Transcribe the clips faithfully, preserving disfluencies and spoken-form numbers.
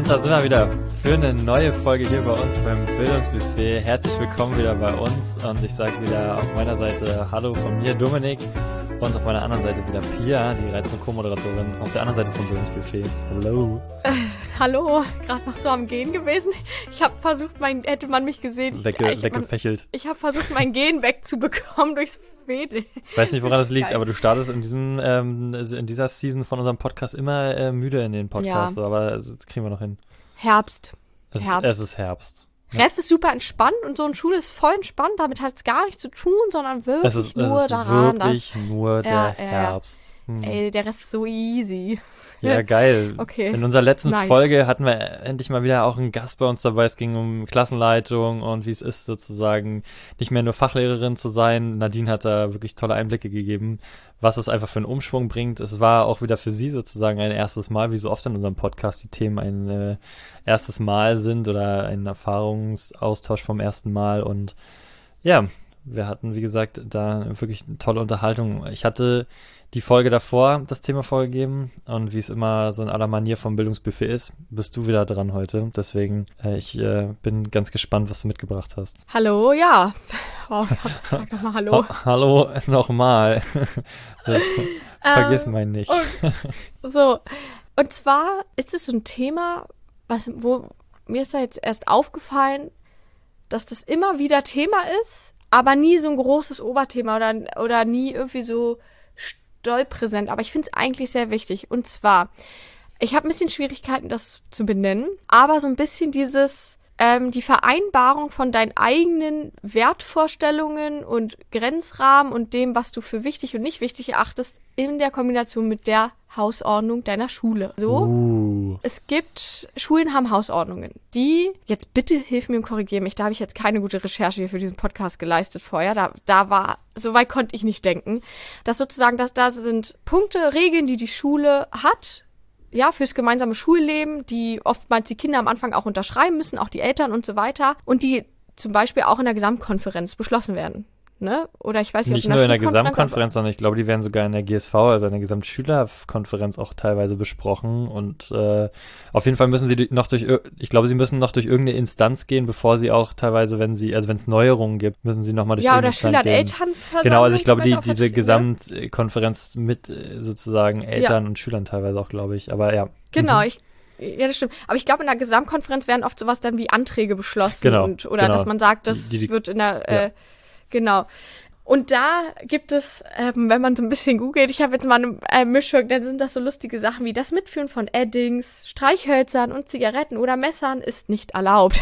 Und da sind wir wieder für eine neue Folge hier bei uns beim Bildungsbuffet. Herzlich willkommen wieder bei uns und ich sage wieder auf meiner Seite Hallo von mir, Dominik, und auf meiner anderen Seite wieder Pia, die reizende Co-Moderatorin, auf der anderen Seite vom Bildungsbuffet. Hallo. Äh, hallo, gerade noch so am Gehen gewesen. Ich habe versucht, mein, hätte man mich gesehen. Wegge, ich, weggefächelt. Ich habe versucht, mein Gehen wegzubekommen durchs Fede. Ich weiß nicht, woran das liegt, aber du startest in diesem, ähm, in dieser Season von unserem Podcast immer äh, müde in den Podcast, ja. Aber das kriegen wir noch hin. Herbst. Es, Herbst. es ist Herbst. Ref ist super entspannt und so eine Schule ist voll entspannt, damit hat es gar nichts zu tun, sondern wirklich es ist, nur es ist daran, wirklich dass... nur der ja, ja, Herbst. Hm. Ey, der Rest ist so easy. Ja, geil. Okay. In unserer letzten nice. Folge hatten wir endlich mal wieder auch einen Gast bei uns dabei. Es ging um Klassenleitung und wie es ist, sozusagen nicht mehr nur Fachlehrerin zu sein. Nadine hat da wirklich tolle Einblicke gegeben, was es einfach für einen Umschwung bringt. Es war auch wieder für sie sozusagen ein erstes Mal, wie so oft in unserem Podcast die Themen ein äh, erstes Mal sind oder ein Erfahrungsaustausch vom ersten Mal. Und ja, wir hatten, wie gesagt, da wirklich eine tolle Unterhaltung. Ich hatte die Folge davor das Thema vorgegeben und wie es immer so in aller Manier vom Bildungsbuffet ist, bist du wieder dran heute. Deswegen, äh, ich äh, bin ganz gespannt, was du mitgebracht hast. Hallo, ja. Oh Gott, sag nochmal Hallo. Ha- hallo, nochmal. Vergiss meinen nicht. Und, so, und zwar ist es so ein Thema, was, wo mir ist da jetzt erst aufgefallen, dass das immer wieder Thema ist, aber nie so ein großes Oberthema oder, oder nie irgendwie so doll präsent, aber ich finde es eigentlich sehr wichtig. Und zwar, ich habe ein bisschen Schwierigkeiten, das zu benennen, aber so ein bisschen dieses, ähm, die Vereinbarung von deinen eigenen Wertvorstellungen und Grenzrahmen und dem, was du für wichtig und nicht wichtig erachtest, in der Kombination mit der Hausordnung deiner Schule. So, uh. es gibt, Schulen haben Hausordnungen, die, jetzt bitte hilf mir und korrigiere mich, da habe ich jetzt keine gute Recherche hier für diesen Podcast geleistet vorher, da, da war, so weit konnte ich nicht denken, dass sozusagen, dass da sind Punkte, Regeln, die die Schule hat, ja, fürs gemeinsame Schulleben, die oftmals die Kinder am Anfang auch unterschreiben müssen, auch die Eltern und so weiter, und die zum Beispiel auch in der Gesamtkonferenz beschlossen werden. Ne? Oder ich weiß nicht, nicht ob in nur in der der Gesamtkonferenz, sondern ich glaube, die werden sogar in der G S V, also in der Gesamtschülerkonferenz auch teilweise besprochen und äh, auf jeden Fall müssen sie noch durch, ich glaube, sie müssen noch durch irgendeine Instanz gehen, bevor sie auch teilweise, wenn sie, also wenn es Neuerungen gibt, müssen sie nochmal durch ja, irgendeine Instanz gehen. Ja, oder Schüler- und Elternversammlung. Genau, also ich glaube, die, auch diese Gesamtkonferenz mit sozusagen Eltern ja. und Schülern teilweise auch, glaube ich, aber ja. Genau, mhm. ich Ja, das stimmt. Aber ich glaube, in der Gesamtkonferenz werden oft sowas dann wie Anträge beschlossen. Genau, und, oder genau. dass man sagt, das Die- die- wird in der, äh, ja. genau. Und da gibt es, ähm, wenn man so ein bisschen googelt, ich habe jetzt mal eine äh, Mischung, dann sind das so lustige Sachen wie das Mitführen von Eddings, Streichhölzern und Zigaretten oder Messern ist nicht erlaubt.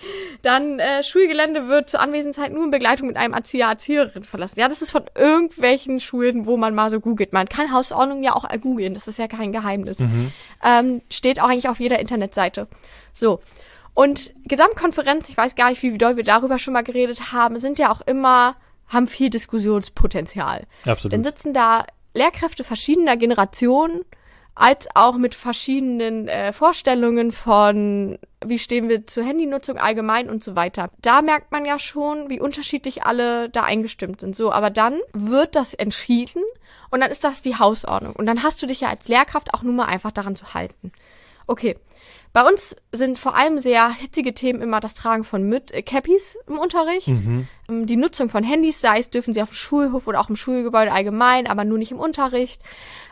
Dann äh, Schulgelände wird zur Anwesenheit nur in Begleitung mit einem Erzieher, Erzieherin verlassen. Ja, das ist von irgendwelchen Schulen, wo man mal so googelt. Man kann Hausordnung ja auch googeln, das ist ja kein Geheimnis. Mhm. Ähm, steht auch eigentlich auf jeder Internetseite. So. Und Gesamtkonferenz, ich weiß gar nicht, wie doll wir darüber schon mal geredet haben, sind ja auch immer, haben viel Diskussionspotenzial. Absolut. Dann sitzen da Lehrkräfte verschiedener Generationen, als auch mit verschiedenen äh, Vorstellungen von, wie stehen wir zur Handynutzung allgemein und so weiter. Da merkt man ja schon, wie unterschiedlich alle da eingestimmt sind. So, aber dann wird das entschieden und dann ist das die Hausordnung. Und dann hast du dich ja als Lehrkraft auch nur mal einfach daran zu halten. Okay. Bei uns sind vor allem sehr hitzige Themen immer das Tragen von Müt- äh, Cappies im Unterricht. Mhm. Ähm, die Nutzung von Handys, sei es dürfen sie auf dem Schulhof oder auch im Schulgebäude allgemein, aber nur nicht im Unterricht.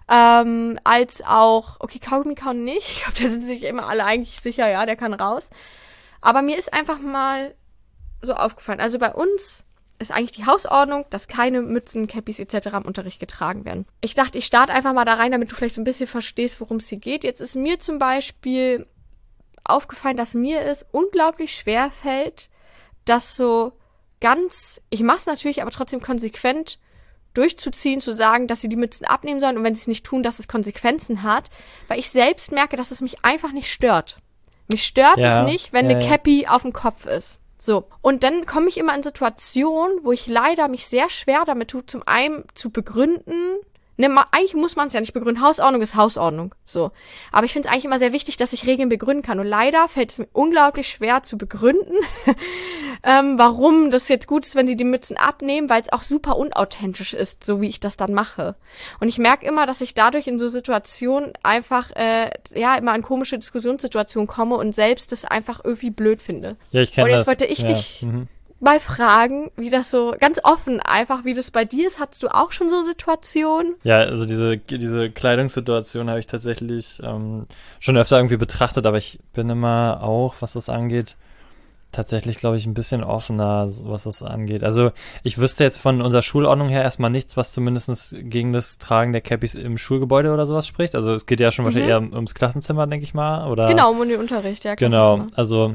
Ähm, als auch, okay, Kaugummi kauen nicht. Ich glaube, da sind sich immer alle eigentlich sicher, ja, der kann raus. Aber mir ist einfach mal so aufgefallen. Also bei uns ist eigentlich die Hausordnung, dass keine Mützen, Cappies et cetera im Unterricht getragen werden. Ich dachte, ich starte einfach mal da rein, damit du vielleicht so ein bisschen verstehst, worum es hier geht. Jetzt ist mir zum Beispiel aufgefallen, dass mir es unglaublich schwer fällt, das so ganz, ich mache es natürlich, aber trotzdem konsequent durchzuziehen, zu sagen, dass sie die Mützen abnehmen sollen und wenn sie es nicht tun, dass es Konsequenzen hat, weil ich selbst merke, dass es mich einfach nicht stört. Mich stört ja, es nicht, wenn ja, eine ja. Cappy auf dem Kopf ist. So, und dann komme ich immer in Situationen, wo ich leider mich sehr schwer damit tue, zum einen zu begründen, ne, ma, eigentlich muss man es ja nicht begründen, Hausordnung ist Hausordnung, so. Aber ich finde es eigentlich immer sehr wichtig, dass ich Regeln begründen kann und leider fällt es mir unglaublich schwer zu begründen, ähm, warum das jetzt gut ist, wenn sie die Mützen abnehmen, weil es auch super unauthentisch ist, so wie ich das dann mache. Und ich merke immer, dass ich dadurch in so Situationen einfach, äh, ja, immer in komische Diskussionssituationen komme und selbst das einfach irgendwie blöd finde. Ja, ich kenne Und das. jetzt wollte ich ja. dich Mhm. mal fragen, wie das so, ganz offen einfach, wie das bei dir ist. Hattest du auch schon so Situationen? Ja, also diese, diese Kleidungssituation habe ich tatsächlich ähm, schon öfter irgendwie betrachtet, aber ich bin immer auch, was das angeht, tatsächlich, glaube ich, ein bisschen offener, was das angeht. Also ich wüsste jetzt von unserer Schulordnung her erstmal nichts, was zumindest gegen das Tragen der Cappies im Schulgebäude oder sowas spricht. Also es geht ja schon Mhm. wahrscheinlich eher ums Klassenzimmer, denke ich mal. Oder Genau, um den Unterricht, ja. Genau, Klassenzimmer. also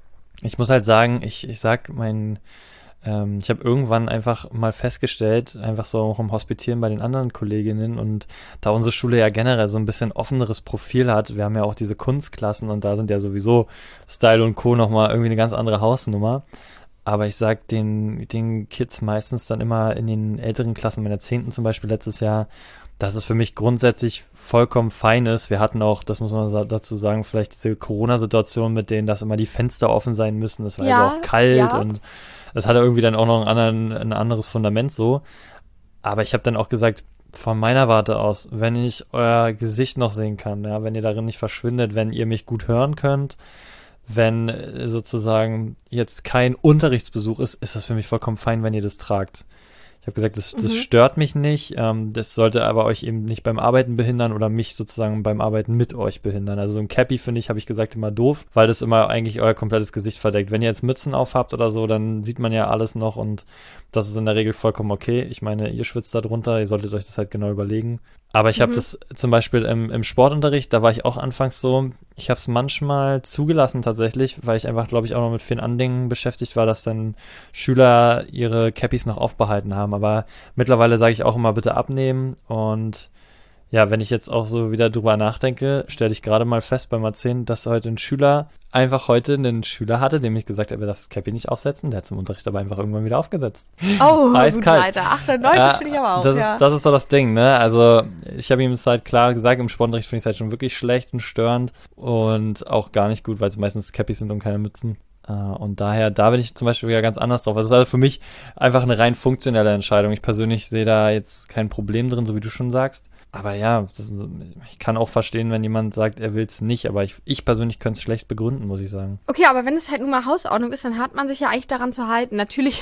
ich muss halt sagen, ich, ich sag mein, ähm, ich habe irgendwann einfach mal festgestellt, einfach so auch im Hospitieren bei den anderen Kolleginnen und da unsere Schule ja generell so ein bisschen offeneres Profil hat, wir haben ja auch diese Kunstklassen und da sind ja sowieso Style und Co. nochmal irgendwie eine ganz andere Hausnummer. Aber ich sag den, den Kids meistens dann immer in den älteren Klassen, meiner Zehnten zum Beispiel letztes Jahr, dass es für mich grundsätzlich vollkommen fein ist. Wir hatten auch, das muss man sa- dazu sagen, vielleicht diese Corona-Situation mit denen, dass immer die Fenster offen sein müssen. Das war Ja, also auch kalt ja. und es hatte irgendwie dann auch noch einen anderen, ein anderes Fundament so. Aber ich habe dann auch gesagt, von meiner Warte aus, wenn ich euer Gesicht noch sehen kann, ja, wenn ihr darin nicht verschwindet, wenn ihr mich gut hören könnt, wenn äh, sozusagen jetzt kein Unterrichtsbesuch ist, ist das für mich vollkommen fein, wenn ihr das tragt. Ich habe gesagt, das, das Mhm. stört mich nicht, ähm, das sollte aber euch eben nicht beim Arbeiten behindern oder mich sozusagen beim Arbeiten mit euch behindern. Also so ein Cappy finde ich, habe ich gesagt, immer doof, weil das immer eigentlich euer komplettes Gesicht verdeckt. Wenn ihr jetzt Mützen aufhabt oder so, dann sieht man ja alles noch und das ist in der Regel vollkommen okay. Ich meine, ihr schwitzt da drunter, ihr solltet euch das halt genau überlegen. Aber ich habe Mhm. das zum Beispiel im, im Sportunterricht, da war ich auch anfangs so, ich habe es manchmal zugelassen tatsächlich, weil ich einfach, glaube ich, auch noch mit vielen Andingen beschäftigt war, dass dann Schüler ihre Cappies noch aufbehalten haben. Aber mittlerweile sage ich auch immer, bitte abnehmen. Und ja, wenn ich jetzt auch so wieder drüber nachdenke, stelle ich gerade mal fest beim Erzählen, dass heute ein Schüler einfach heute einen Schüler hatte, dem ich gesagt habe, er darf das Cappy nicht aufsetzen. Der hat zum Unterricht aber einfach irgendwann wieder aufgesetzt. Oh, gute Eiskalt. Seite. achte, neunte Ja, finde ich aber auch, das ja. ist, das ist so das Ding, ne? Also ich habe ihm es halt klar gesagt, im Sportunterricht finde ich es halt schon wirklich schlecht und störend und auch gar nicht gut, weil es meistens Cappies sind und keine Mützen. Äh, und daher, da bin ich zum Beispiel wieder ganz anders drauf. Das ist also für mich einfach eine rein funktionelle Entscheidung. Ich persönlich sehe da jetzt kein Problem drin, so wie du schon sagst. Aber ja, das, ich kann auch verstehen, wenn jemand sagt, er will es nicht, aber ich, ich persönlich könnte es schlecht begründen, muss ich sagen. Okay, aber wenn es halt nun mal Hausordnung ist, dann hat man sich ja eigentlich daran zu halten. Natürlich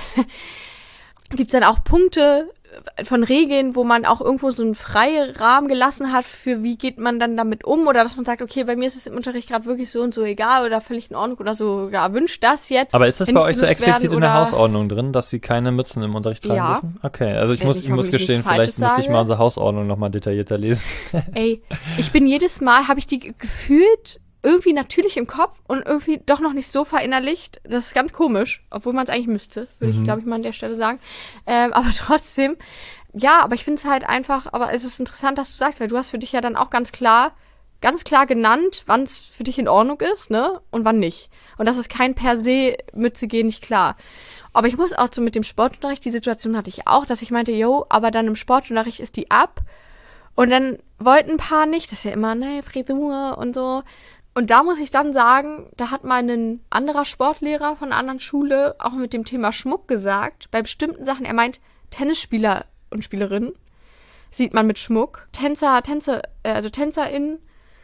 gibt's dann auch Punkte von Regeln, wo man auch irgendwo so einen freien Rahmen gelassen hat, für wie geht man dann damit um, oder dass man sagt, okay, bei mir ist es im Unterricht gerade wirklich so und so egal oder völlig in Ordnung oder so, ja, wünscht das jetzt. Aber ist das Wenn bei es euch so benutzt explizit werden in der oder- Hausordnung drin, dass sie keine Mützen im Unterricht tragen Ja. dürfen? Okay, also ich Wenn muss, ich ich muss hoffentlich gestehen, nichts vielleicht Falsches müsste ich sage. mal unsere Hausordnung nochmal detaillierter lesen. Ey, ich bin jedes Mal, habe ich die ge- gefühlt irgendwie natürlich im Kopf und irgendwie doch noch nicht so verinnerlicht. Das ist ganz komisch, obwohl man es eigentlich müsste, würde Mhm. ich, glaube ich, mal an der Stelle sagen. Ähm, aber trotzdem, ja, aber ich finde es halt einfach, aber es ist interessant, dass du sagst, weil du hast für dich ja dann auch ganz klar, ganz klar genannt, wann es für dich in Ordnung ist, ne, und wann nicht. Und das ist kein per se Mütze gehen nicht klar. Aber ich muss auch so mit dem Sportunterricht, die Situation hatte ich auch, dass ich meinte, yo, aber dann im Sportunterricht ist die ab. Und dann wollten ein paar nicht, das ist ja immer, ne, Frisur und so. Und da muss ich dann sagen, da hat mal ein anderer Sportlehrer von einer anderen Schule auch mit dem Thema Schmuck gesagt, bei bestimmten Sachen, er meint, Tennisspieler und Spielerinnen sieht man mit Schmuck. Tänzer, Tänze, äh, also TänzerInnen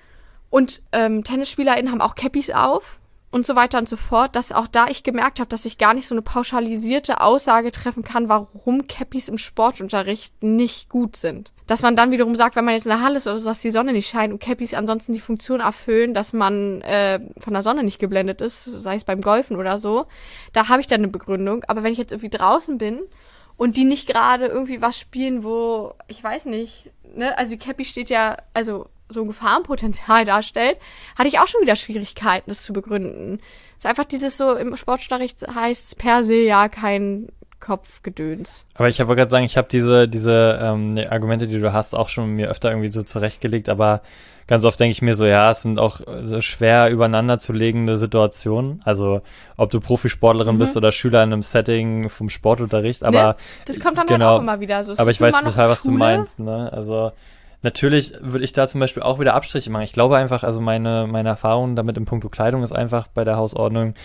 und ähm, TennisspielerInnen haben auch Cappies auf und so weiter und so fort, dass auch da ich gemerkt habe, dass ich gar nicht so eine pauschalisierte Aussage treffen kann, warum Cappies im Sportunterricht nicht gut sind. Dass man dann wiederum sagt, wenn man jetzt in der Halle ist oder so, dass die Sonne nicht scheint und Cappies ansonsten die Funktion erfüllen, dass man äh, von der Sonne nicht geblendet ist, sei es beim Golfen oder so, da habe ich dann eine Begründung. Aber wenn ich jetzt irgendwie draußen bin und die nicht gerade irgendwie was spielen, wo, ich weiß nicht, ne, also die Cappy steht ja, also so ein Gefahrenpotenzial darstellt, hatte ich auch schon wieder Schwierigkeiten, das zu begründen. Es ist einfach dieses so, im Sportunterricht heißt per se ja kein Kopfgedöns. Aber ich wollte gerade sagen, ich habe diese, diese ähm, die Argumente, die du hast, auch schon mir öfter irgendwie so zurechtgelegt, aber ganz oft denke ich mir so, ja, es sind auch so schwer übereinander zu legende Situationen. Also ob du Profisportlerin Mhm. bist oder Schüler in einem Setting vom Sportunterricht, aber Ne? Das kommt dann genau, halt auch immer wieder so. Es aber ist ich nun weiß mal noch total, was du Schule. meinst, ne? Also natürlich würde ich da zum Beispiel auch wieder Abstriche machen. Ich glaube einfach, also meine, meine Erfahrung damit im Punkto Kleidung ist einfach bei der Hausordnung,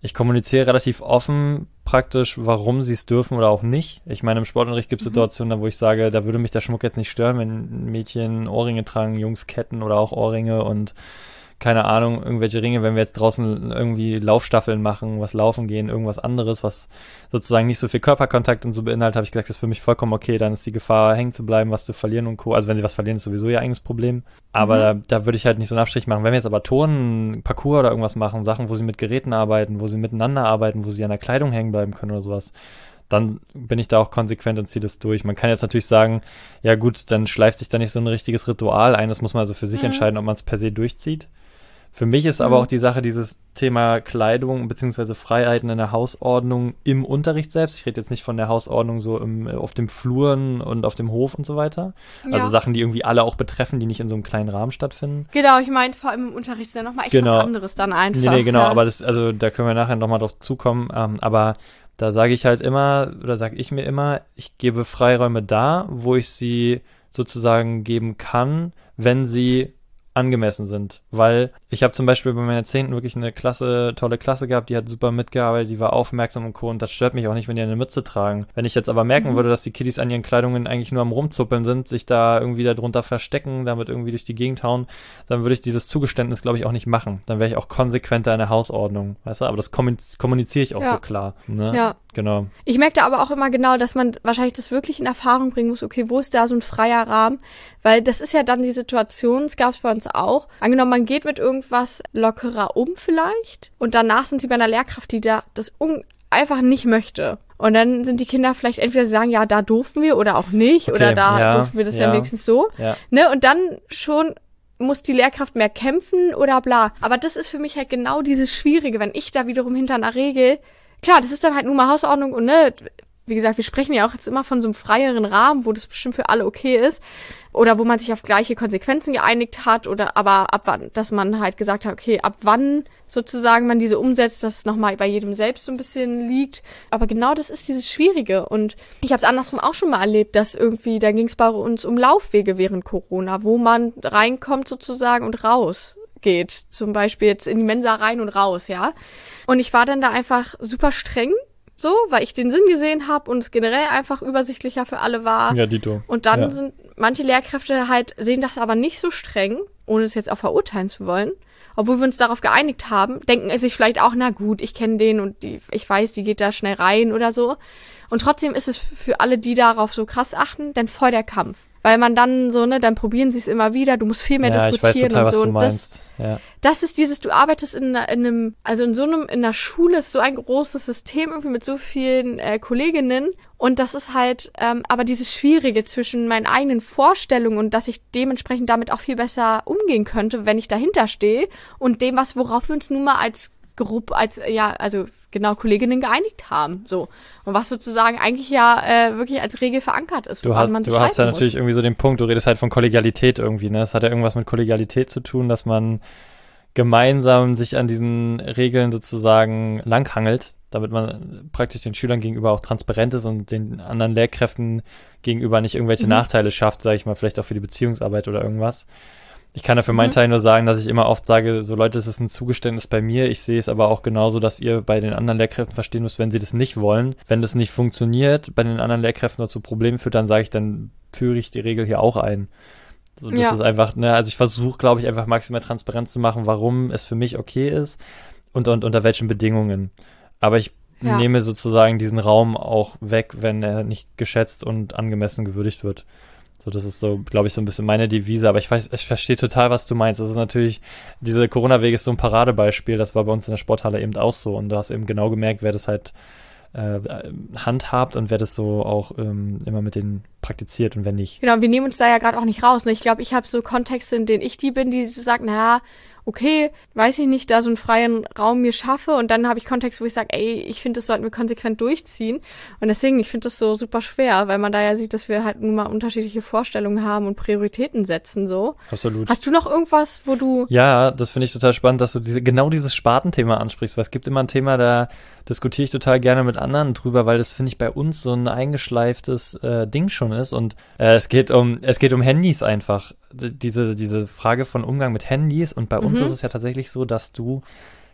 Ich kommuniziere relativ offen praktisch, warum sie es dürfen oder auch nicht. Ich meine, im Sportunterricht gibt es Mhm. Situationen, wo ich sage, da würde mich der Schmuck jetzt nicht stören, wenn Mädchen Ohrringe tragen, Jungs Ketten oder auch Ohrringe und keine Ahnung, irgendwelche Ringe, wenn wir jetzt draußen irgendwie Laufstaffeln machen, was laufen gehen, irgendwas anderes, was sozusagen nicht so viel Körperkontakt und so beinhaltet, habe ich gesagt, das ist für mich vollkommen okay, dann ist die Gefahr, hängen zu bleiben, was zu verlieren und Co. Also wenn sie was verlieren, ist sowieso ihr eigenes Problem. Aber Mhm. da, da würde ich halt nicht so einen Abstrich machen. Wenn wir jetzt aber Turnen, Parcours oder irgendwas machen, Sachen, wo sie mit Geräten arbeiten, wo sie miteinander arbeiten, wo sie an der Kleidung hängen bleiben können oder sowas, dann bin ich da auch konsequent und ziehe das durch. Man kann jetzt natürlich sagen, ja gut, dann schleift sich da nicht so ein richtiges Ritual ein, das muss man also für sich Mhm. entscheiden, ob man es per se durchzieht. Für mich ist aber Mhm. auch die Sache, dieses Thema Kleidung bzw. Freiheiten in der Hausordnung im Unterricht selbst. Ich rede jetzt nicht von der Hausordnung so im, auf dem Fluren und auf dem Hof und so weiter. Also Ja. Sachen, die irgendwie alle auch betreffen, die nicht in so einem kleinen Rahmen stattfinden. Genau, ich meine, vor allem im Unterricht ist ja nochmal echt Genau. was anderes dann einfach. Nee, nee, genau, ja. aber das, also da können wir nachher nochmal drauf zukommen. Ähm, aber da sage ich halt immer, oder sage ich mir immer, ich gebe Freiräume da, wo ich sie sozusagen geben kann, wenn sie angemessen sind, weil ich habe zum Beispiel bei meiner Zehnten wirklich eine Klasse, tolle Klasse gehabt, die hat super mitgearbeitet, die war aufmerksam und Co. Und das stört mich auch nicht, wenn die eine Mütze tragen. Wenn ich jetzt aber merken Mhm. würde, dass die Kiddies an ihren Kleidungen eigentlich nur am Rumzuppeln sind, sich da irgendwie darunter verstecken, damit irgendwie durch die Gegend hauen, dann würde ich dieses Zugeständnis, glaube ich, auch nicht machen. Dann wäre ich auch konsequenter in der Hausordnung, weißt du? Aber das kommuniz- kommuniziere ich auch Ja. so klar. Ne? Ja. Genau. Ich merke da aber auch immer genau, dass man wahrscheinlich das wirklich in Erfahrung bringen muss, okay, wo ist da so ein freier Rahmen? Weil das ist ja dann die Situation, das gab es bei uns auch. Angenommen, man geht mit irgendwas lockerer um vielleicht und danach sind sie bei einer Lehrkraft, die da das un- einfach nicht möchte. Und dann sind die Kinder vielleicht entweder sie sagen, ja, da durften wir oder auch nicht Okay, oder da ja, durften wir das ja, ja. wenigstens so. Ja. Ne? Und dann schon muss die Lehrkraft mehr kämpfen oder bla. Aber das ist für mich halt genau dieses Schwierige, wenn ich da wiederum hinter einer Regel, klar, das ist dann halt nur mal Hausordnung und ne, wie gesagt, wir sprechen ja auch jetzt immer von so einem freieren Rahmen, wo das bestimmt für alle okay ist oder wo man sich auf gleiche Konsequenzen geeinigt hat oder aber ab wann, dass man halt gesagt hat, okay, ab wann sozusagen man diese umsetzt, dass es nochmal bei jedem selbst so ein bisschen liegt. Aber genau das ist dieses Schwierige und ich habe es andersrum auch schon mal erlebt, dass irgendwie, da ging es bei uns um Laufwege während Corona, wo man reinkommt sozusagen und raus geht. Zum Beispiel jetzt in die Mensa rein und raus, ja. Und ich war dann da einfach super streng, so, weil ich den Sinn gesehen habe und es generell einfach übersichtlicher für alle war. Ja, Dito. Und dann Ja. sind manche Lehrkräfte halt, sehen das aber nicht so streng, ohne es jetzt auch verurteilen zu wollen. Obwohl wir uns darauf geeinigt haben, denken es sich vielleicht auch, na gut, ich kenne den und die, ich weiß, die geht da schnell rein oder so. Und trotzdem ist es für alle, die darauf so krass achten, dann voll der Kampf. Weil man dann so, ne, dann probieren sie es immer wieder, du musst viel mehr Ja, ich weiß diskutieren total, und was so. du Und das, meinst. Ja. das ist dieses, du arbeitest in, einer- in einem, also in so einem, in einer Schule ist so ein großes System irgendwie mit so vielen äh, Kolleginnen und das ist halt, ähm, aber dieses Schwierige zwischen meinen eigenen Vorstellungen und dass ich dementsprechend damit auch viel besser umgehen könnte, wenn ich dahinter stehe und dem, was, worauf wir uns nun mal als Gruppe, als, ja, also genau, Kolleginnen geeinigt haben, so. Und was sozusagen eigentlich ja äh, wirklich als Regel verankert ist, Du woran hast, man sich du hast ja halten natürlich muss. irgendwie so den Punkt, du redest halt von Kollegialität irgendwie, ne? Es hat ja irgendwas mit Kollegialität zu tun, dass man gemeinsam sich an diesen Regeln sozusagen langhangelt, damit man praktisch den Schülern gegenüber auch transparent ist und den anderen Lehrkräften gegenüber nicht irgendwelche Mhm. Nachteile schafft, sage ich mal, vielleicht auch für die Beziehungsarbeit oder irgendwas. Ich kann da für meinen Mhm. Teil nur sagen, dass ich immer oft sage, so Leute, es ist ein Zugeständnis bei mir. Ich sehe es aber auch genauso, dass ihr bei den anderen Lehrkräften verstehen müsst, wenn sie das nicht wollen. Wenn das nicht funktioniert, bei den anderen Lehrkräften nur zu Problemen führt, dann sage ich, dann führe ich die Regel hier auch ein. So, das Ja. ist einfach, ne, also ich versuche, glaube ich, einfach maximal transparent zu machen, warum es für mich okay ist und, und unter welchen Bedingungen. Aber ich Ja. nehme sozusagen diesen Raum auch weg, wenn er nicht geschätzt und angemessen gewürdigt wird. So, das ist so, glaube ich, so ein bisschen meine Devise, aber ich weiß, ich verstehe total, was du meinst. Das ist natürlich, diese Corona-Wege ist so ein Paradebeispiel, das war bei uns in der Sporthalle eben auch so und du hast eben genau gemerkt, wer das halt äh, handhabt und wer das so auch ähm, immer mit denen praktiziert und wer nicht. Genau, wir nehmen uns da ja gerade auch nicht raus. Ne? Ich glaube, ich habe so Kontexte, in denen ich die bin, die so sagen, naja, okay, weiß ich nicht, da so einen freien Raum mir schaffe und dann habe ich Kontexte, wo ich sage, ey, ich finde, das sollten wir konsequent durchziehen und deswegen, ich finde das so super schwer, weil man da ja sieht, dass wir halt nun mal unterschiedliche Vorstellungen haben und Prioritäten setzen, so. Absolut. Hast du noch irgendwas, wo du... Ja, das finde ich total spannend, dass du diese, genau dieses Spartenthema ansprichst, weil es gibt immer ein Thema, da diskutiere ich total gerne mit anderen drüber, weil das, finde ich, bei uns so ein eingeschleiftes äh, Ding schon ist und äh, es geht um, es geht um Handys einfach. D- Diese, diese Frage von Umgang mit Handys und bei uns Mhm. ist es ja tatsächlich so, dass du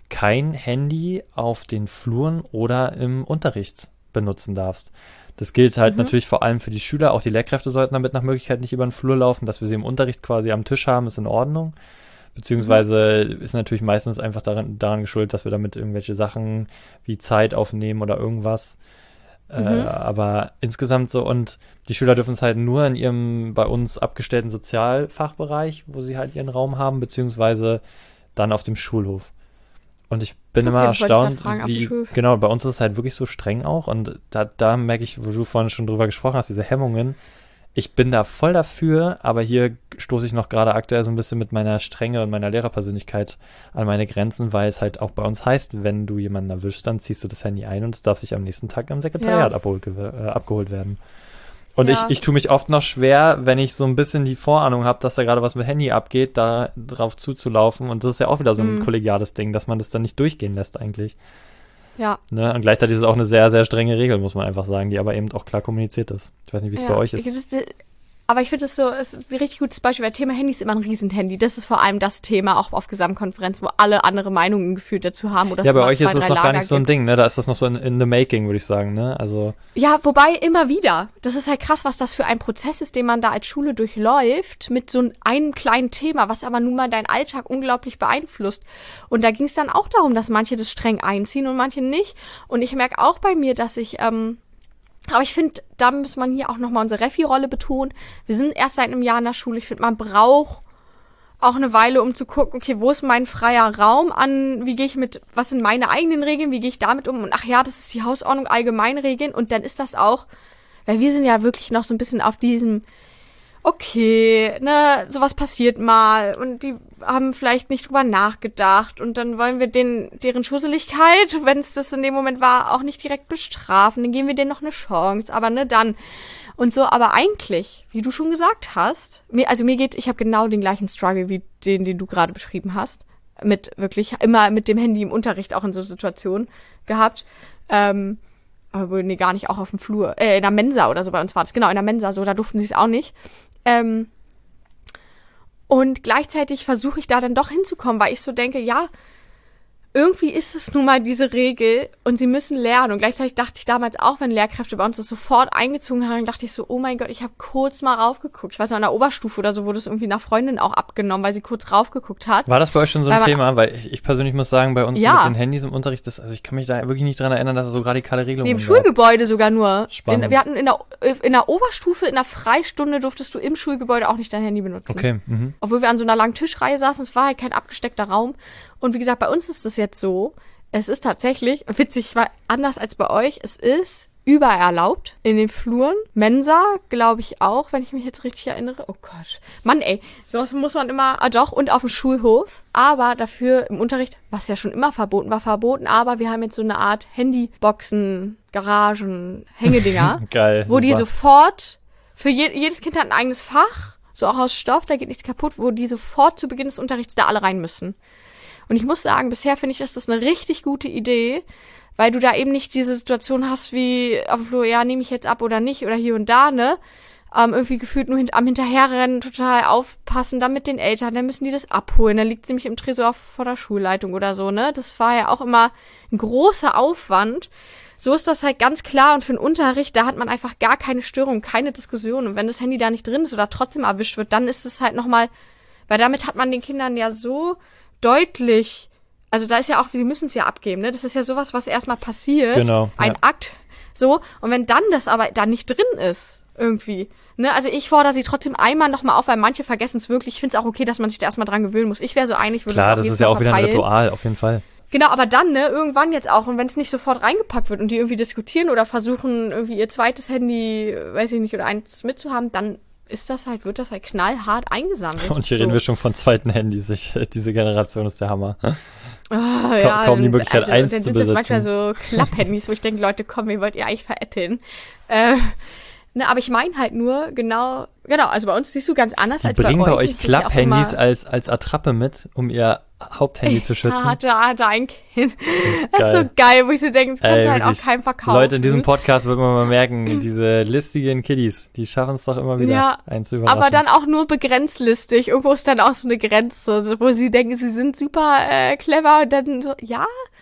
kein Handy auf den Fluren oder im Unterricht benutzen darfst. Das gilt halt mhm. natürlich vor allem für die Schüler. Auch die Lehrkräfte sollten damit nach Möglichkeit nicht über den Flur laufen. Dass wir sie im Unterricht quasi am Tisch haben, ist in Ordnung. Beziehungsweise mhm. ist natürlich meistens einfach daran, daran geschuldet, dass wir damit irgendwelche Sachen wie Zeit aufnehmen oder irgendwas. Mhm. Äh, aber insgesamt so, und die Schüler dürfen es halt nur in ihrem bei uns abgestellten Sozialfachbereich, wo sie halt ihren Raum haben, beziehungsweise dann auf dem Schulhof. Und ich bin okay, immer erstaunt, fragen, wie, genau, bei uns ist es halt wirklich so streng auch, und da, da merke ich, wo du vorhin schon drüber gesprochen hast, diese Hemmungen, ich bin da voll dafür, aber hier stoße ich noch gerade aktuell so ein bisschen mit meiner Strenge und meiner Lehrerpersönlichkeit an meine Grenzen, weil es halt auch bei uns heißt, wenn du jemanden erwischst, dann ziehst du das Handy ein und es darf sich am nächsten Tag im Sekretariat ja. abhol, äh, abgeholt werden. Und ja. ich, ich tue mich oft noch schwer, wenn ich so ein bisschen die Vorahnung habe, dass da gerade was mit Handy abgeht, da drauf zuzulaufen. Und das ist ja auch wieder so ein mm. kollegiales Ding, dass man das dann nicht durchgehen lässt eigentlich. Ja. Ne? Und gleichzeitig ist es auch eine sehr, sehr strenge Regel, muss man einfach sagen, die aber eben auch klar kommuniziert ist. Ich weiß nicht, wie es ja. bei euch ist. Das, aber ich finde es so, es ist ein richtig gutes Beispiel, weil Thema Handy ist immer ein Riesenhandy. Das ist vor allem das Thema auch auf Gesamtkonferenzen, wo alle andere Meinungen gefühlt dazu haben. Oder ja, bei euch ist das noch Lager gar nicht so ein gibt. Ding, ne? Da ist das noch so in, in the making, würde ich sagen, ne? Also. Ja, wobei immer wieder. Das ist halt krass, was das für ein Prozess ist, den man da als Schule durchläuft, mit so einem kleinen Thema, was aber nun mal deinen Alltag unglaublich beeinflusst. Und da ging es dann auch darum, dass manche das streng einziehen und manche nicht. Und ich merke auch bei mir, dass ich, ähm, aber ich finde, da muss man hier auch nochmal unsere Refi-Rolle betonen. Wir sind erst seit einem Jahr in der Schule. Ich finde, man braucht auch eine Weile, um zu gucken, okay, wo ist mein freier Raum an, wie gehe ich mit, was sind meine eigenen Regeln, wie gehe ich damit um? Und ach ja, das ist die Hausordnung, Allgemeinregeln. Und dann ist das auch, weil wir sind ja wirklich noch so ein bisschen auf diesem, okay, ne, sowas passiert mal und die haben vielleicht nicht drüber nachgedacht und dann wollen wir den, deren Schusseligkeit, wenn es das in dem Moment war, auch nicht direkt bestrafen, dann geben wir denen noch eine Chance, aber ne, dann und so, aber eigentlich, wie du schon gesagt hast, mir, also mir geht's, ich habe genau den gleichen Struggle wie den, den du gerade beschrieben hast, mit wirklich immer mit dem Handy im Unterricht auch in so Situationen gehabt, ähm, aber nee, gar nicht, auch auf dem Flur, äh, in der Mensa oder so, bei uns war das, genau, in der Mensa, so, da durften sie es auch nicht. Ähm, und gleichzeitig versuche ich da dann doch hinzukommen, weil ich so denke, ja, irgendwie ist es nun mal diese Regel und sie müssen lernen. Und gleichzeitig dachte ich damals auch, wenn Lehrkräfte bei uns das sofort eingezogen haben, dachte ich so, oh mein Gott, ich habe kurz mal raufgeguckt. Ich weiß noch, in der Oberstufe oder so wurde es irgendwie einer Freundin auch abgenommen, weil sie kurz raufgeguckt hat. War das bei euch schon so ein weil Thema? Weil ich, ich persönlich muss sagen, bei uns ja. mit den Handys im Unterricht, das, also ich kann mich da wirklich nicht dran erinnern, dass es so radikale Regelungen nee, im Schulgebäude sogar nur. Spannend. In, wir hatten in der, in der Oberstufe, in der Freistunde durftest du im Schulgebäude auch nicht dein Handy benutzen. Okay. Mhm. Obwohl wir an so einer langen Tischreihe saßen, es war halt kein abgesteckter Raum. Und wie gesagt, bei uns ist es jetzt so, es ist tatsächlich, witzig, war anders als bei euch, es ist überall erlaubt, in den Fluren. Mensa, glaube ich auch, wenn ich mich jetzt richtig erinnere. Oh Gott. Mann, ey, sowas muss man immer, ah doch, und auf dem Schulhof. Aber dafür im Unterricht, was ja schon immer verboten war, verboten. Aber wir haben jetzt so eine Art Handyboxen, Garagen, Hängedinger. Geil, wo super. Die sofort, für je, jedes Kind hat ein eigenes Fach, so auch aus Stoff, da geht nichts kaputt, wo die sofort zu Beginn des Unterrichts da alle rein müssen. Und ich muss sagen, bisher finde ich, ist das eine richtig gute Idee, weil du da eben nicht diese Situation hast wie auf dem Flur, ja, nehme ich jetzt ab oder nicht oder hier und da, ne? Ähm, irgendwie gefühlt nur hint- am Hinterherrennen, total aufpassen, dann mit den Eltern, dann müssen die das abholen, dann liegt sie nämlich im Tresor vor der Schulleitung oder so, ne? Das war ja auch immer ein großer Aufwand. So ist das halt ganz klar und für den Unterricht, da hat man einfach gar keine Störung, keine Diskussion. Und wenn das Handy da nicht drin ist oder trotzdem erwischt wird, dann ist es halt nochmal, weil damit hat man den Kindern ja so deutlich, also da ist ja auch, sie müssen es ja abgeben, ne? Das ist ja sowas, was erstmal passiert. Genau. Ein ja. Akt. So. Und wenn dann das aber da nicht drin ist, irgendwie, ne? Also ich fordere sie trotzdem einmal nochmal auf, weil manche vergessen es wirklich. Ich finde es auch okay, dass man sich da erstmal dran gewöhnen muss. Ich wäre so einig, würde Klar, das ist ja auch wieder ein Ritual, auf jeden Fall. Genau, aber dann, ne, irgendwann jetzt auch, und wenn es nicht sofort reingepackt wird und die irgendwie diskutieren oder versuchen, irgendwie ihr zweites Handy, weiß ich nicht, oder eins mitzuhaben, dann ist das halt, wird das halt knallhart eingesammelt. Und hier so. reden wir schon von zweiten Handys. Ich, diese Generation ist der Hammer. Oh, ja, kaum die Möglichkeit, also, eins dann zu sind besitzen. das manchmal so Klapp-Handys, wo ich denke, Leute, komm, wie wollt ihr eigentlich veräppeln? Äh, ne, aber ich meine halt nur, genau, genau, also bei uns siehst du ganz anders die als bei euch. bringen bei euch Klapp-Handys ja als, als Attrappe mit, um ihr Haupthandy zu schützen. Da hatte, hatte ein Kind. Das Das ist so geil, wo ich so denke, das kannst Ey, du halt wirklich. auch keinem verkaufen. Leute, in diesem Podcast wird man mal merken, diese listigen Kiddies, die schaffen es doch immer wieder, Ja, einen zu überraschen. aber dann auch nur begrenzt listig. Irgendwo ist dann auch so eine Grenze, wo sie denken, sie sind super äh, clever und dann so, ja,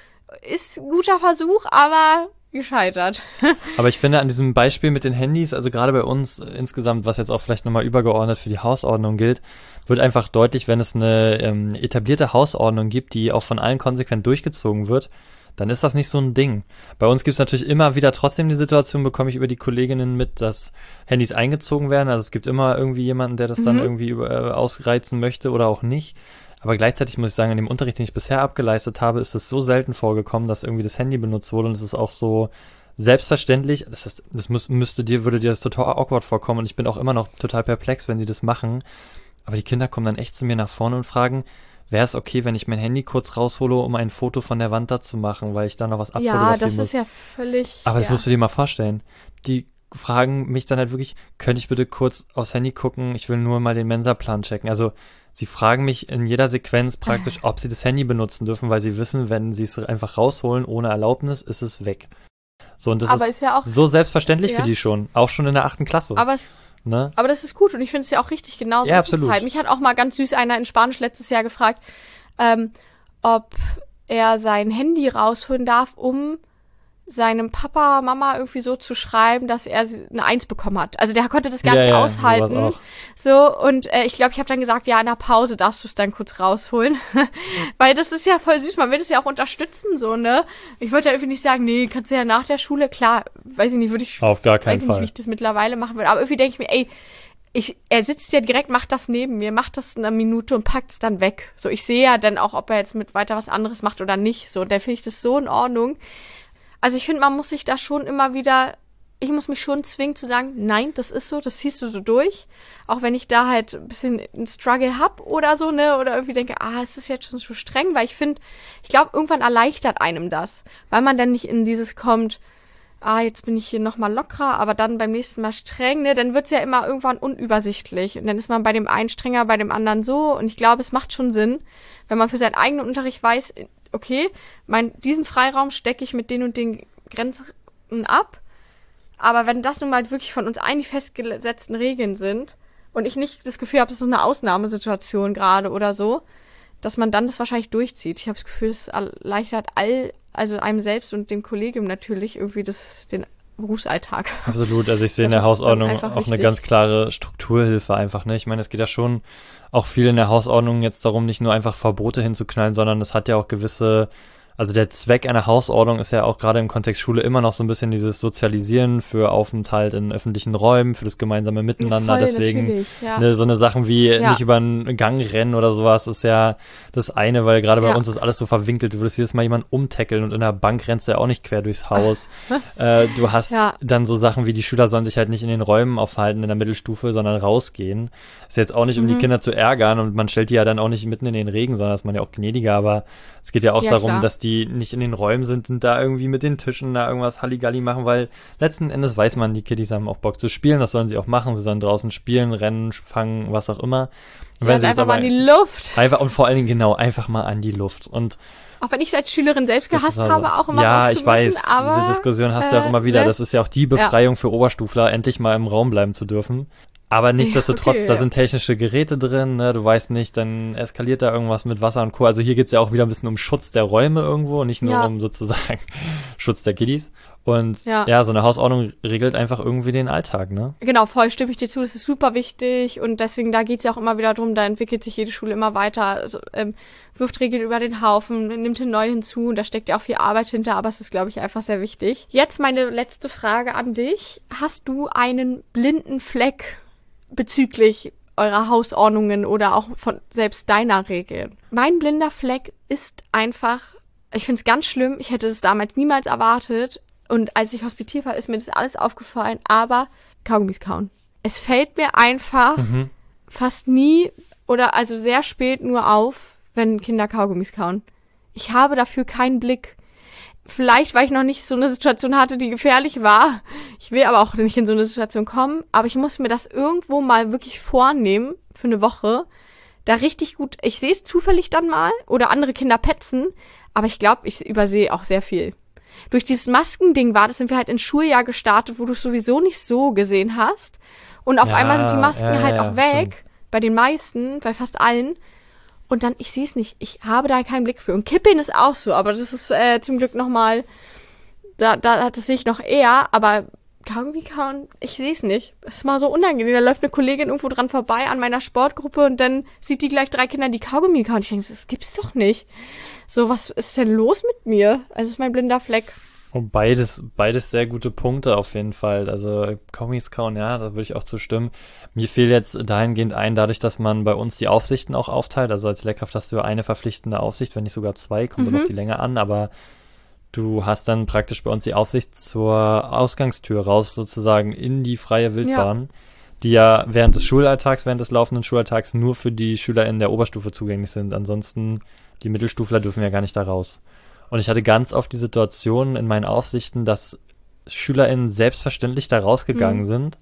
ist ein guter Versuch, aber gescheitert. Aber ich finde an diesem Beispiel mit den Handys, also gerade bei uns insgesamt, was jetzt auch vielleicht nochmal übergeordnet für die Hausordnung gilt, wird einfach deutlich, wenn es eine ähm, etablierte Hausordnung gibt, die auch von allen konsequent durchgezogen wird, dann ist das nicht so ein Ding. Bei uns gibt es natürlich immer wieder trotzdem die Situation, bekomme ich über die Kolleginnen mit, dass Handys eingezogen werden. Also es gibt immer irgendwie jemanden, der das dann Mhm. irgendwie über, äh, ausreizen möchte oder auch nicht. Aber gleichzeitig muss ich sagen, in dem Unterricht, den ich bisher abgeleistet habe, ist es so selten vorgekommen, dass irgendwie das Handy benutzt wurde, und es ist auch so selbstverständlich. Das, ist, das muss, müsste dir, würde dir das total awkward vorkommen, und ich bin auch immer noch total perplex, wenn die das machen. Aber die Kinder kommen dann echt zu mir nach vorne und fragen, wäre es okay, wenn ich mein Handy kurz raushole, um ein Foto von der Wand da zu machen, weil ich da noch was Ja, abfotografieren das muss. ist ja völlig. Aber das ja. musst du dir mal vorstellen. Die fragen mich dann halt wirklich, könnte ich bitte kurz aufs Handy gucken? Ich will nur mal den Mensa-Plan checken. Also sie fragen mich in jeder Sequenz praktisch, ob sie das Handy benutzen dürfen, weil sie wissen, wenn sie es einfach rausholen ohne Erlaubnis, ist es weg. So, und das Aber ist ist ja auch. so selbstverständlich Ja. für die schon. Auch schon in der achten Klasse. Aber es Ne? Aber das ist gut und ich finde es ja auch richtig, genauso Ja, ist es absolut. halt. Mich hat auch mal ganz süß einer in Spanisch letztes Jahr gefragt, ähm, ob er sein Handy rausholen darf, um seinem Papa, Mama irgendwie so zu schreiben, dass er eine Eins bekommen hat. Also der konnte das gar Ja, nicht ja, aushalten. sowas auch. So, und äh, ich glaube, ich habe dann gesagt, ja, in der Pause darfst du es dann kurz rausholen. Weil das ist ja voll süß, man will das ja auch unterstützen, so, ne? Ich wollte ja irgendwie nicht sagen, nee, kannst du ja nach der Schule, klar, weiß ich nicht, würde ich Auf gar keinen weiß ich nicht, Fall. wie ich das mittlerweile machen würde. Aber irgendwie denke ich mir, ey, ich, er sitzt ja direkt, macht das neben mir, macht das eine Minute und packt es dann weg. So, ich sehe ja dann auch, ob er jetzt mit weiter was anderes macht oder nicht. So, und dann finde ich das so in Ordnung. Also ich finde, man muss sich da schon immer wieder, ich muss mich schon zwingen zu sagen, nein, das ist so, das ziehst du so durch. Auch wenn ich da halt ein bisschen einen Struggle hab oder so, ne, oder irgendwie denke, ah, es ist jetzt schon so streng, weil ich finde, ich glaube, irgendwann erleichtert einem das, weil man dann nicht in dieses kommt, ah, jetzt bin ich hier nochmal lockerer, aber dann beim nächsten Mal streng, ne, dann wird's ja immer irgendwann unübersichtlich und dann ist man bei dem einen strenger, bei dem anderen so, und ich glaube, es macht schon Sinn, wenn man für seinen eigenen Unterricht weiß, okay, mein, diesen Freiraum stecke ich mit den und den Grenzen ab, aber wenn das nun mal wirklich von uns eigentlich festgesetzten Regeln sind und ich nicht das Gefühl habe, es ist eine Ausnahmesituation gerade oder so, dass man dann das wahrscheinlich durchzieht. Ich habe das Gefühl, es erleichtert all, also einem selbst und dem Kollegium natürlich irgendwie das, den Berufsalltag. Absolut, also ich sehe in Das der ist dann Hausordnung einfach auch eine wichtig. ganz klare Strukturhilfe einfach, ne? Ich meine, es geht ja schon auch viel in der Hausordnung jetzt darum, nicht nur einfach Verbote hinzuknallen, sondern es hat ja auch gewisse, also der Zweck einer Hausordnung ist ja auch gerade im Kontext Schule immer noch so ein bisschen dieses Sozialisieren für Aufenthalt in öffentlichen Räumen, für das gemeinsame Miteinander, Voll, deswegen natürlich, ja. ne, so eine Sachen wie Ja. nicht über einen Gang rennen oder sowas ist ja das eine, weil gerade bei Ja. uns ist alles so verwinkelt, du würdest jedes Mal jemanden umtackeln und in der Bank rennst du ja auch nicht quer durchs Haus. Äh, du hast Ja. dann so Sachen wie, die Schüler sollen sich halt nicht in den Räumen aufhalten in der Mittelstufe, sondern rausgehen. Ist jetzt auch nicht, um Mhm. die Kinder zu ärgern, und man stellt die ja dann auch nicht mitten in den Regen, sondern ist man ja auch gnädiger, aber es geht ja auch Ja, darum, klar. dass die nicht in den Räumen sind und da irgendwie mit den Tischen da irgendwas Halligalli machen, weil letzten Endes weiß man, die Kiddies haben auch Bock zu spielen, das sollen sie auch machen, sie sollen draußen spielen, rennen, fangen, was auch immer. Und Ja, wenn sie einfach es mal aber in die Luft. einfach, und vor allen Dingen genau, einfach mal an die Luft. Und Auch wenn ich es als Schülerin selbst das gehasst ist also- habe, auch immer ja, raus ich zu weiß, müssen, aber, diese Diskussion hast du ja auch äh, immer wieder. ne? Das ist ja auch die Befreiung für Oberstufler, endlich mal im Raum bleiben zu dürfen. Aber nichtsdestotrotz, okay, da ja. sind technische Geräte drin, ne? Du weißt nicht, dann eskaliert da irgendwas mit Wasser und Co. Also hier geht's ja auch wieder ein bisschen um Schutz der Räume irgendwo, nicht nur Ja. um sozusagen Schutz der Kiddies. Und ja. Ja. so eine Hausordnung regelt einfach irgendwie den Alltag, ne? Genau, voll stimme ich dir zu, das ist super wichtig und deswegen, da geht's ja auch immer wieder drum, da entwickelt sich jede Schule immer weiter, also, ähm, wirft Regeln über den Haufen, nimmt hin neu hinzu, und da steckt ja auch viel Arbeit hinter, aber es ist, glaube ich, einfach sehr wichtig. Jetzt meine letzte Frage an dich. Hast du einen blinden Fleck bezüglich eurer Hausordnungen oder auch von selbst deiner Regeln? Mein blinder Fleck ist einfach, ich finde es ganz schlimm, ich hätte es damals niemals erwartet, und als ich hospitiert war, ist mir das alles aufgefallen, aber Kaugummis kauen. Es fällt mir einfach Mhm. fast nie oder also sehr spät nur auf, wenn Kinder Kaugummis kauen. Ich habe dafür keinen Blick. Vielleicht, weil ich noch nicht so eine Situation hatte, die gefährlich war. Ich will aber auch nicht in so eine Situation kommen. Aber ich muss mir das irgendwo mal wirklich vornehmen für eine Woche, da richtig gut, ich sehe es zufällig dann mal oder andere Kinder petzen, aber ich glaube, ich übersehe auch sehr viel. Durch dieses Maskending war das, sind wir halt ins Schuljahr gestartet, wo du es sowieso nicht so gesehen hast. Und auf Ja, einmal sind die Masken ja, halt ja, auch weg, stimmt. bei den meisten, bei fast allen. Und dann, ich sehe es nicht, ich habe da keinen Blick für. Und Kippeln ist auch so, aber das ist äh, zum Glück nochmal, da, da hat es sich noch eher, aber Kaugummi kauen, ich sehe es nicht. Es ist mal so unangenehm. Da läuft eine Kollegin irgendwo dran vorbei an meiner Sportgruppe und dann sieht die gleich drei Kinder, die Kaugummi kauen. Ich denke, das gibt's doch nicht. So, was ist denn los mit mir? Also, es ist mein blinder Fleck. Und beides, beides sehr gute Punkte auf jeden Fall. Also Kaugummis kauen, ja, da würde ich auch zustimmen. Mir fiel jetzt dahingehend ein, dadurch, dass man bei uns die Aufsichten auch aufteilt. Also als Lehrkraft hast du eine verpflichtende Aufsicht, wenn nicht sogar zwei, kommt Mhm. dann auf die Länge an, aber du hast dann praktisch bei uns die Aufsicht zur Ausgangstür raus, sozusagen in die freie Wildbahn, die ja während des Schulalltags, während des laufenden Schulalltags nur für die Schüler in der Oberstufe zugänglich sind. Ansonsten, die Mittelstufler dürfen ja gar nicht da raus. Und ich hatte ganz oft die Situation in meinen Aufsichten, dass SchülerInnen selbstverständlich da rausgegangen Mhm. sind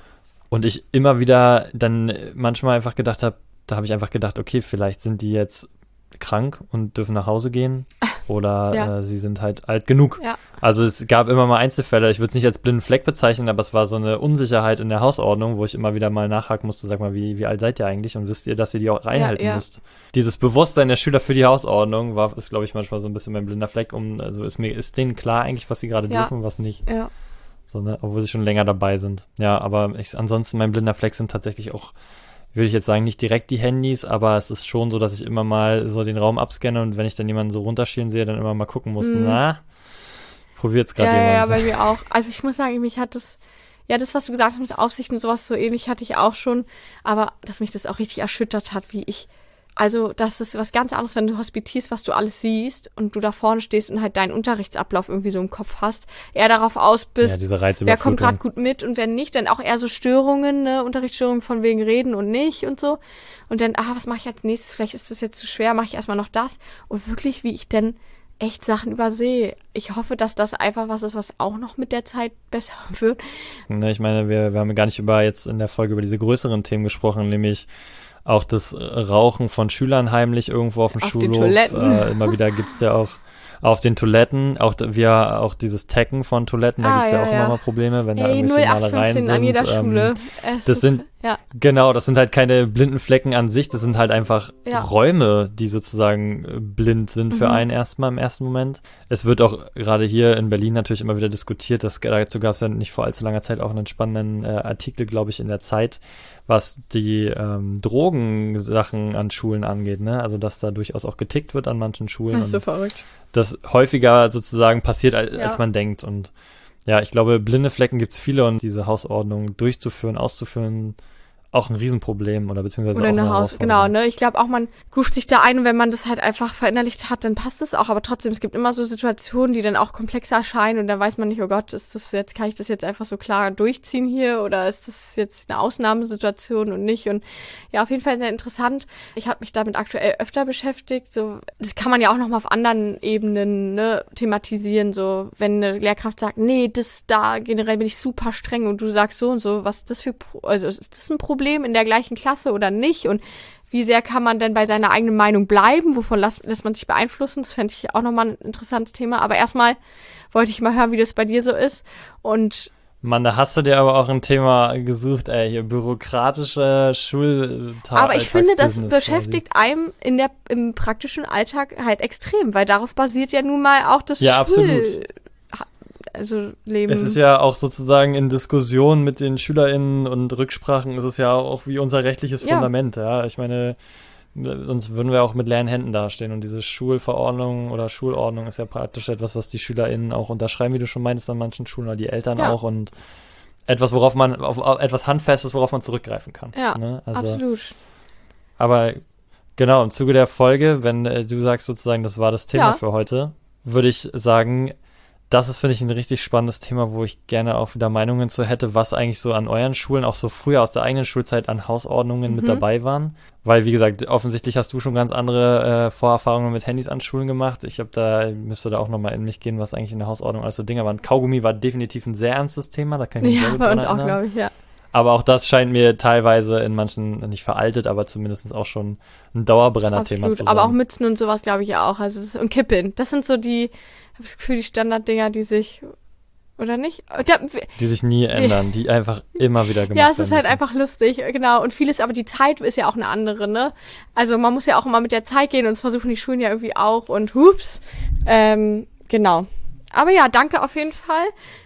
und ich immer wieder dann manchmal einfach gedacht habe, da habe ich einfach gedacht, okay, vielleicht sind die jetzt krank und dürfen nach Hause gehen oder Ja. äh, sie sind halt alt genug. Ja. Also es gab immer mal Einzelfälle, ich würde es nicht als blinden Fleck bezeichnen, aber es war so eine Unsicherheit in der Hausordnung, wo ich immer wieder mal nachhaken musste, sag mal, wie, wie alt seid ihr eigentlich und wisst ihr, dass ihr die auch einhalten ja. müsst? Dieses Bewusstsein der Schüler für die Hausordnung war, ist, glaube ich, manchmal so ein bisschen mein blinder Fleck, um, also ist mir, ist denen klar eigentlich, was sie gerade Ja. dürfen und was nicht. Ja. So, ne? Obwohl sie schon länger dabei sind. Ja, aber ich, ansonsten mein blinder Fleck sind tatsächlich auch, würde ich jetzt sagen, nicht direkt die Handys, aber es ist schon so, dass ich immer mal so den Raum abscanne und wenn ich dann jemanden so runterschielen sehe, dann immer mal gucken muss, Mhm. na, probiert's gerade Ja, ja, ja, jemand. bei mir auch. Also ich muss sagen, mich hat das, ja, das, was du gesagt hast mit Aufsicht und sowas, so ähnlich hatte ich auch schon, aber dass mich das auch richtig erschüttert hat, wie ich, also das ist was ganz anderes, wenn du hospitierst, was du alles siehst und du da vorne stehst und halt deinen Unterrichtsablauf irgendwie so im Kopf hast, eher darauf aus Ja, bist, diese wer kommt Reizüberflutung. gerade gut mit und wer nicht, dann auch eher so Störungen, ne, Unterrichtsstörungen von wegen Reden und nicht und so. Und dann, ah, was mache ich als nächstes? Vielleicht ist das jetzt zu schwer, mache ich erstmal noch das. Und wirklich, wie ich denn echt Sachen übersehe. Ich hoffe, dass das einfach was ist, was auch noch mit der Zeit besser wird. Ne, ich meine, wir, wir haben gar nicht über jetzt in der Folge über diese größeren Themen gesprochen, nämlich auch das Rauchen von Schülern heimlich irgendwo auf dem Auf den Schulhof. Toiletten. Äh, immer wieder gibt's ja auch auf den Toiletten, auch d- wir auch dieses Taggen von Toiletten, da Ah, gibt's ja, ja, auch ja. immer mal Probleme, wenn da Ey, irgendwelche Malereien null acht fünfzehn sind. an jeder ähm, Schule. Es das ist- sind ja, Genau, das sind halt keine blinden Flecken an sich, das sind halt einfach Ja. Räume, die sozusagen äh, blind sind für Mhm. einen erstmal im ersten Moment. Es wird auch gerade hier in Berlin natürlich immer wieder diskutiert, dass, dazu gab es ja nicht vor allzu langer Zeit auch einen spannenden äh, Artikel, glaube ich, in der Zeit, was die ähm, Drogensachen an Schulen angeht, ne? Also dass da durchaus auch getickt wird an manchen Schulen das ist so und verrückt. das häufiger sozusagen passiert, als, Ja. als man denkt. Und ja, ich glaube, blinde Flecken gibt's viele und diese Hausordnung durchzuführen, auszuführen, auch ein Riesenproblem oder beziehungsweise Oder auch eine eine Haus, genau, Herausforderung. ne? Ich glaube auch, man ruft sich da ein und wenn man das halt einfach verinnerlicht hat, dann passt es auch. Aber trotzdem, es gibt immer so Situationen, die dann auch komplexer erscheinen und dann weiß man nicht, oh Gott, ist das jetzt, kann ich das jetzt einfach so klar durchziehen hier oder ist das jetzt eine Ausnahmesituation und nicht? Und ja, auf jeden Fall sehr interessant. Ich habe mich damit aktuell öfter beschäftigt. So, das kann man ja auch noch mal auf anderen Ebenen, ne, thematisieren. So, wenn eine Lehrkraft sagt, nee, das da generell bin ich super streng und du sagst so und so, was ist das für, Pro- also ist das ein Problem in der gleichen Klasse oder nicht? Und wie sehr kann man denn bei seiner eigenen Meinung bleiben? Wovon lässt, lässt man sich beeinflussen? Das fände ich auch nochmal ein interessantes Thema. Aber erstmal wollte ich mal hören, wie das bei dir so ist. Und Mann, da hast du dir aber auch ein Thema gesucht, ey, hier bürokratische Schultag. aber ich finde, das beschäftigt einem in der, im praktischen Alltag halt extrem, weil darauf basiert ja nun mal auch das Ja, Schul absolut. also Leben. Es ist ja auch sozusagen in Diskussionen mit den SchülerInnen und Rücksprachen ist es ja auch wie unser rechtliches Ja. Fundament, ja. Ich meine, sonst würden wir auch mit leeren Händen dastehen und diese Schulverordnung oder Schulordnung ist ja praktisch etwas, was die SchülerInnen auch unterschreiben, wie du schon meintest, an manchen Schulen oder die Eltern Ja. auch und etwas, worauf man, auf, auf etwas Handfestes, worauf man zurückgreifen kann. Ja, ne? Also, absolut. aber genau, im Zuge der Folge, wenn äh, du sagst sozusagen, das war das Thema Ja. für heute, würde ich sagen, das ist, finde ich, ein richtig spannendes Thema, wo ich gerne auch wieder Meinungen zu hätte, was eigentlich so an euren Schulen, auch so früher aus der eigenen Schulzeit an Hausordnungen mit Mhm. dabei waren. Weil, wie gesagt, offensichtlich hast du schon ganz andere äh, Vorerfahrungen mit Handys an Schulen gemacht. Ich habe da, müsste da auch nochmal in mich gehen, was eigentlich in der Hausordnung alles so Dinge waren. Kaugummi war definitiv ein sehr ernstes Thema, da kann ich mich sehr Ja, gut bei dran uns auch, erinnern. glaube ich, ja. Aber auch das scheint mir teilweise in manchen, nicht veraltet, aber zumindest auch schon ein Dauerbrenner-Thema Absolut. zu sein. Aber auch Mützen und sowas, glaube ich, auch. Also das, und Kippeln. Das sind so die, ich habe das Gefühl, die Standarddinger, die sich, oder nicht? Da, die sich nie ändern, die einfach immer wieder gemacht werden. Ja, es ist halt müssen. einfach lustig, genau. Und vieles, aber die Zeit ist ja auch eine andere, ne? Also man muss ja auch immer mit der Zeit gehen und das versuchen die Schulen ja irgendwie auch und hups. Ähm, genau. Aber ja, danke auf jeden Fall.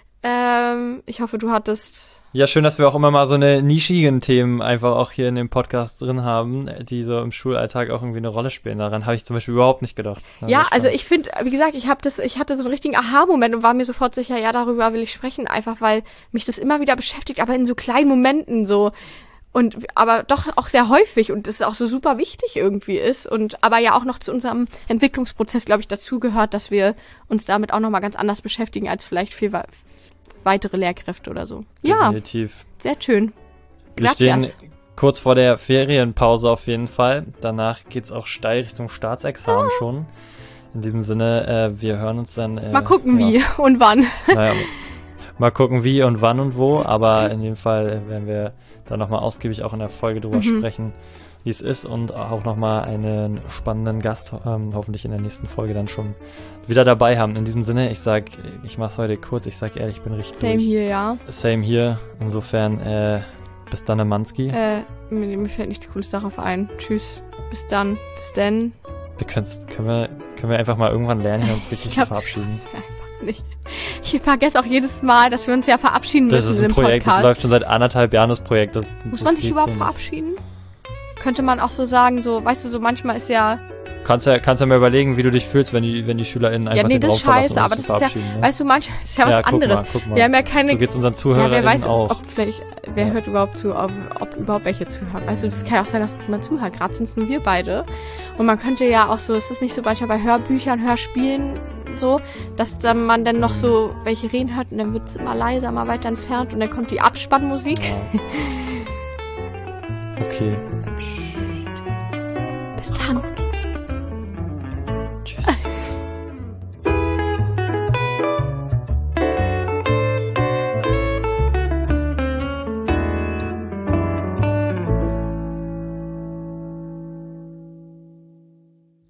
Ähm, ich hoffe, du hattest... Ja, schön, dass wir auch immer mal so eine nischigen Themen einfach auch hier in dem Podcast drin haben, die so im Schulalltag auch irgendwie eine Rolle spielen. Daran habe ich zum Beispiel überhaupt nicht gedacht. Das ja, also ich finde, wie gesagt, ich habe das, ich hatte so einen richtigen Aha-Moment und war mir sofort sicher, ja, darüber will ich sprechen, einfach weil mich das immer wieder beschäftigt, aber in so kleinen Momenten so. Und aber doch auch sehr häufig und das auch so super wichtig irgendwie ist und aber ja auch noch zu unserem Entwicklungsprozess, glaube ich, dazugehört, dass wir uns damit auch nochmal ganz anders beschäftigen als vielleicht viel weitere Lehrkräfte oder so. Definitiv. Ja, sehr schön. Wir stehen kurz vor der Ferienpause auf jeden Fall. Danach geht's auch steil Richtung Staatsexamen ah. schon. In diesem Sinne, äh, wir hören uns dann... Äh, mal gucken, ja. wie und wann. Naja, mal gucken, wie und wann und wo. Aber in dem Fall werden wir dann nochmal ausgiebig auch in der Folge drüber mhm. sprechen, wie es ist und auch nochmal einen spannenden Gast ähm, hoffentlich in der nächsten Folge dann schon wieder dabei haben. In diesem Sinne, ich sag, ich mach's heute kurz, ich sag ehrlich, ich bin richtig Same durch. hier, ja. Same hier. Insofern, äh, bis dann, Manski. Äh, mir, mir fällt nichts Cooles darauf ein. Tschüss. Bis dann. Bis denn. Wir können's, können wir, können wir einfach mal irgendwann lernen und uns richtig verabschieden. Einfach nicht. Ich vergesse auch jedes Mal, dass wir uns ja verabschieden das müssen ist ein im Projekt, Podcast. Das läuft schon seit anderthalb Jahren, das Projekt. Das, Muss das man sich überhaupt so verabschieden? Könnte man auch so sagen, so, weißt du, so manchmal ist ja... Kannst ja, kannst ja mal überlegen, wie du dich fühlst, wenn die, wenn die SchülerInnen einfach ja, nee, den das ist Raum scheiße, verlassen, aber um das zu ist ja, verabschieden, ne? weißt du, manchmal ist ja was ja, guck anderes. Mal, guck mal. Wir haben ja keine... So geht's unseren ja, ZuhörerInnen wer weiß, auch. Ob vielleicht, wer ja. hört überhaupt zu, ob, ob überhaupt welche zuhören. Weißt du, das kann ja auch sein, dass uns jemand zuhört. Gerade sind es nur wir beide. Und man könnte ja auch so, ist das nicht so manchmal bei Hörbüchern, Hörspielen so, dass dann man dann noch so welche reden hört und dann wird es immer leiser, mal weiter entfernt und dann kommt die Abspannmusik. Ja. Okay.